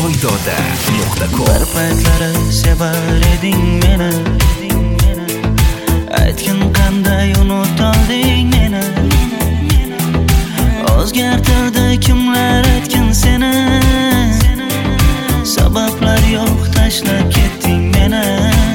foydada.com. Bir paytlari sevar eding meni, aytgin qanday unutding meni. O'zgartirdi kimlar aytgin seni, sabablar yo'q tashlab ketding meni.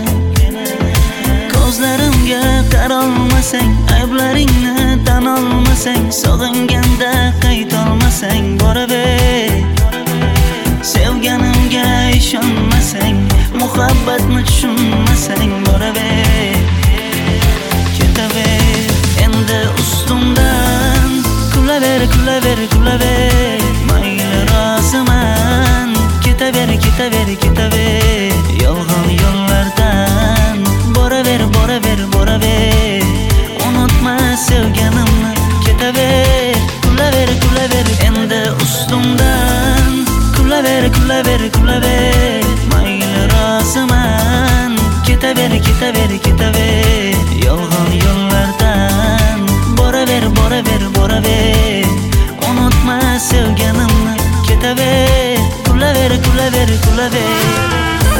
Ko'zlarimga qarolmasang, ayblaringni tan olmasang, sog'inganda qaytolmasang boraver. Sevganimga ishonmasang, muhabbatni tushunmasang boraver. Ketaver endi ustimdan, kulaver, kulaver, kulaver. Mayli roziman, ketaver, ketaver, ketaver. Yolg'on yo'llardan boraver, boraver, boraver. Unutma sevganimni, ketaver, kulaver, kulaver. Endi ustimdan, kulaver, kulaver, kulaver. Mayli roziman, ketaver, ketaver, ketaver. Yolg'on yo'llardan boraver, boraver, boraver. Unutma sevganimni, ketaver, kulaver, kulaver, kulaver.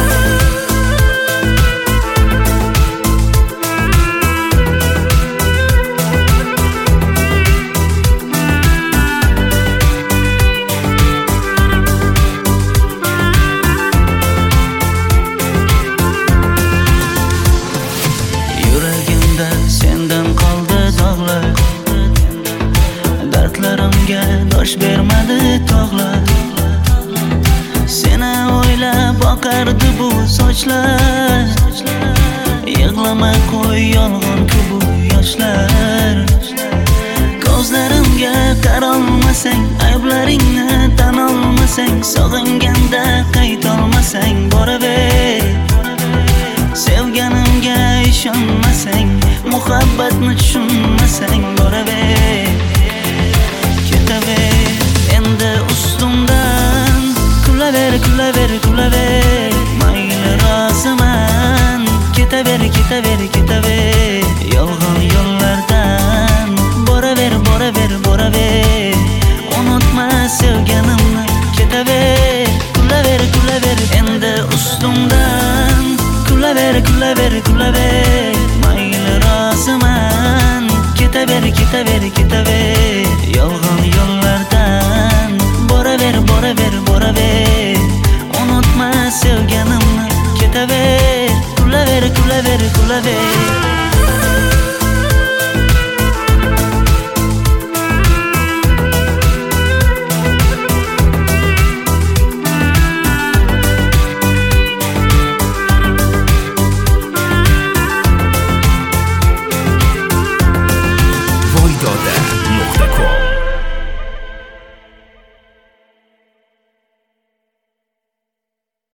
Sendan qoldi dog'lar, dardlarimga dosh bermadi tog'lar. Seni o'ylab boqardi bu sochlar, yig'lama qo'y yolg'on-ku bu yoshlar. Ko'zlarimga qarolmasang, ayblaringni tan olmasang, sog'inganda qaytolmasang boraver. Sevganimga ishonmasang, muhabbatni tushunmasang boraver. Ketaver endi ustimdan, kulaver, kulaver, kulaver. Mayli roziman, ketaver, ketaver, ketaver. Yolg'on yo'llardan boraver, boraver, boraver. Unutma sevganimni, ketaver, kulaver, kulaver. Endi ustimdan, kulaver, kulaver, kulaver. Mayli roziman, ketaver, ketaver, ketaver. Yolg'on yo'llardan boraver, boraver, boraver. Unutma sevganimni, ketaver, kulaver, kulaver, kulaver.